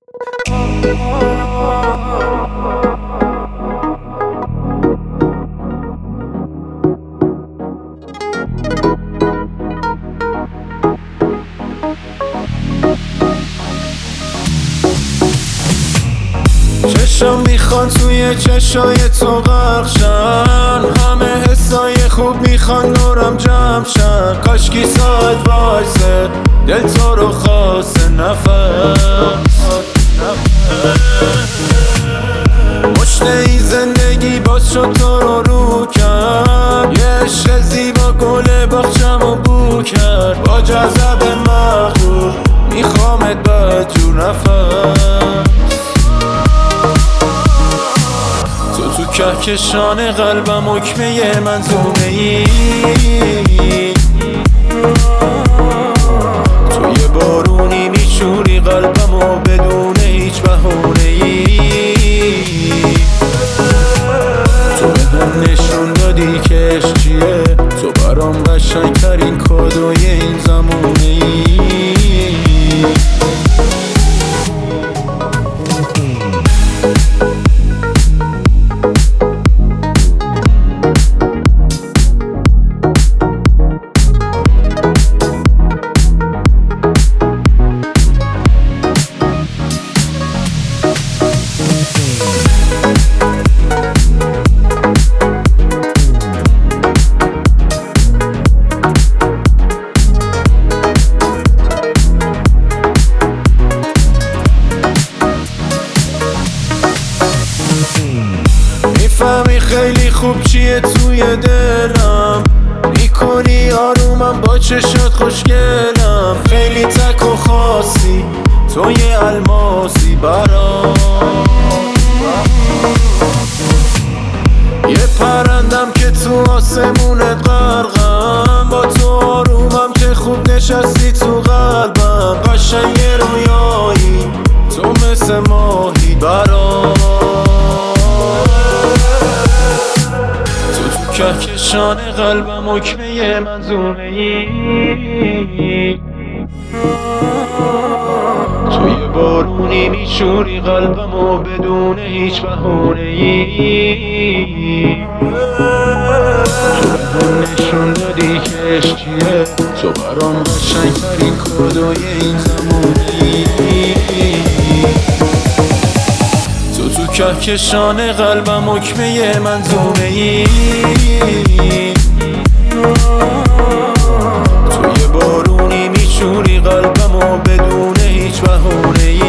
چشم میخوان توی چشای تو غرقشن، همه حسای خوب میخوان نورم جمعشن. کاشکی ساعت وایسه دل تو رو خواسته نفس. مشت این زندگی باز شد تو رو کرد، یه عشق زیبا گل باغچمو بو کرد. با جذب مغرور میخوامت بدجور نفس. تو کهکشان قلبم حکمه منظومه ای، تو یه بارونی میشوری قلبمو بدون هیچ بهونه ای. تو بهم نشون دادی که عشق چیه، تو برام قشنگترین کادوی این زمونه ای. میفهمی خیلی خوب چیه توی دلم، میکنی آرومم با چشات خوشگلم. خیلی تک و خاصی تو یه الماسی برام، یه پرندم که تو آسمونت غرقم. با تو آرومم که خوب نشستی تو قلبم. قشنگ رویایی تو مثل ماهی برام. کهکشان قلبم حکمه منظومه ای، تو یه بارونی میشوری قلبمو بدون هیچ بهونه ای. تو بهم نشون دادی که عشق چیه، تو برام قشنگترین کادوی این زمونه ای. تو کهکشان قلبم حکمه منظومه ای، تو یه بارونی میشوری قلبمو بدون هیچ بهونه ای.